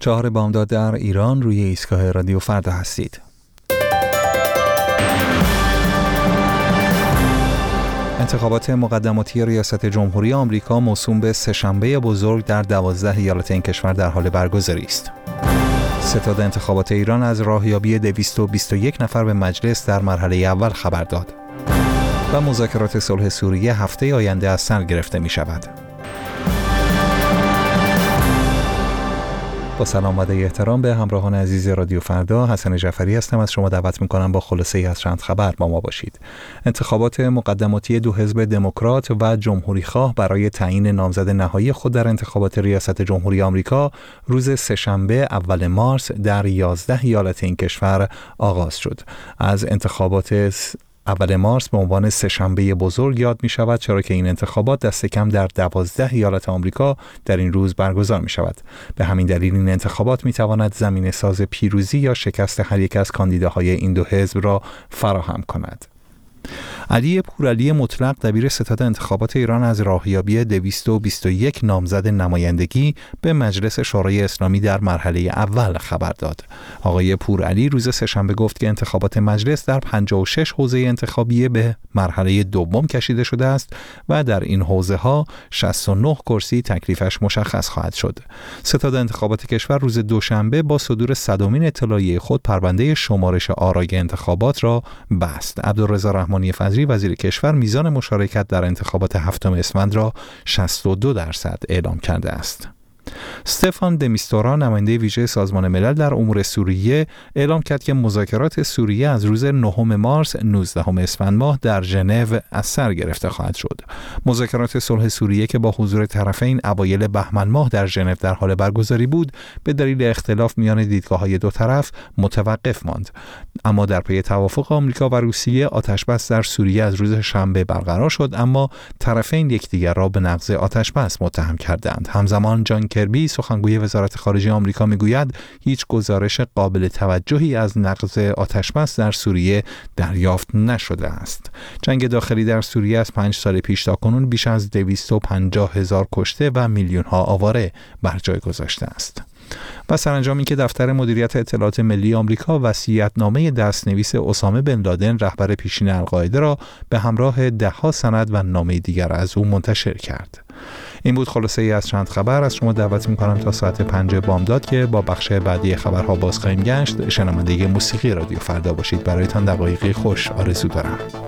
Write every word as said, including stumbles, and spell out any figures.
چهار بامداد در ایران روی ایستگاه رادیو فردا هستید. انتخابات مقدماتی ریاست جمهوری آمریکا موسوم به سه‌شنبه بزرگ در دوازده ایالت این کشور در حال برگزاری است. ستاد انتخابات ایران از راهیابی دویست و بیست و یک نفر به مجلس در مرحله اول خبر داد و مذاکرات صلح سوریه هفته آینده از سر گرفته می شود. با سلام و احترام به همراهان عزیز رادیو فردا، حسن جعفری هستم. از شما دعوت می‌کنم با خلاصه ای از چند خبر با ما باشید. انتخابات مقدماتی دو حزب دموکرات و جمهوری‌خواه برای تعیین نامزد نهایی خود در انتخابات ریاست جمهوری آمریکا روز سه‌شنبه اول مارس در یازده ایالت این کشور آغاز شد. از انتخابات اول مارس به عنوان سه‌شنبه بزرگ یاد می شود، چرا که این انتخابات دست کم در دوازده ایالت آمریکا در این روز برگزار می شود. به همین دلیل این انتخابات می تواند زمینه ساز پیروزی یا شکست هر یک از کاندیداهای این دو حزب را فراهم کند. علی پورعلی مطلق دبیر ستاد انتخابات ایران از راهیابی دویست و بیست و یک نامزد نمایندگی به مجلس شورای اسلامی در مرحله اول خبر داد. آقای پورعلی روز سه‌شنبه گفت که انتخابات مجلس در پنجاه و شش حوزه انتخابی به مرحله دوم کشیده شده است و در این حوزه ها شصت و نه کرسی تکلیفش مشخص خواهد شد. ستاد انتخابات کشور روز دوشنبه با صدور صدمین اطلاعیه خود پرونده شمارش آرای انتخابات را بست. عبدالرضا رحمانی فضلی وزیر کشور میزان مشارکت در انتخابات هفتم اسفند را شصت و دو درصد اعلام کرده است. استفان د میستورا نماینده ویژه سازمان ملل در امور سوریه اعلام کرد که مذاکرات سوریه از روز نهم مارس نوزدهم اسفند ماه در ژنو از سر گرفته خواهد شد. مذاکرات صلح سوریه که با حضور طرفین اوایل بهمن ماه در ژنو در حال برگزاری بود، به دلیل اختلاف میان دیدگاه‌های دو طرف متوقف ماند. اما در پی توافق آمریکا و روسیه آتشبس در سوریه از روز شنبه برقرار شد، اما طرفین یکدیگر را به نقض آتشبس متهم کردند. همزمان جان کربی سخنگوی وزارت خارجه آمریکا میگوید هیچ گزارش قابل توجهی از نقض آتشبس در سوریه دریافت نشده است. جنگ داخلی در سوریه از پنج سال پیش تا کنون بیش از دویست و پنجاه هزار کشته و میلیون ها آواره بر جای گذاشته است. و سرانجام اینکه دفتر مدیریت اطلاعات ملی آمریکا وصیت‌نامه دست‌نویس اسامه بن لادن رهبر پیشین القاعده را به همراه ده‌ها سند و نامه دیگر از او منتشر کرد. این بود خلاصه ای از چند خبر. از شما دعوت می‌کنم تا ساعت پنج بامداد که با بخش بعدی خبرها باز خواهیم گشت شنونده موسیقی رادیو فردا باشید. برایتان دقایقی خوش آرزو دارم.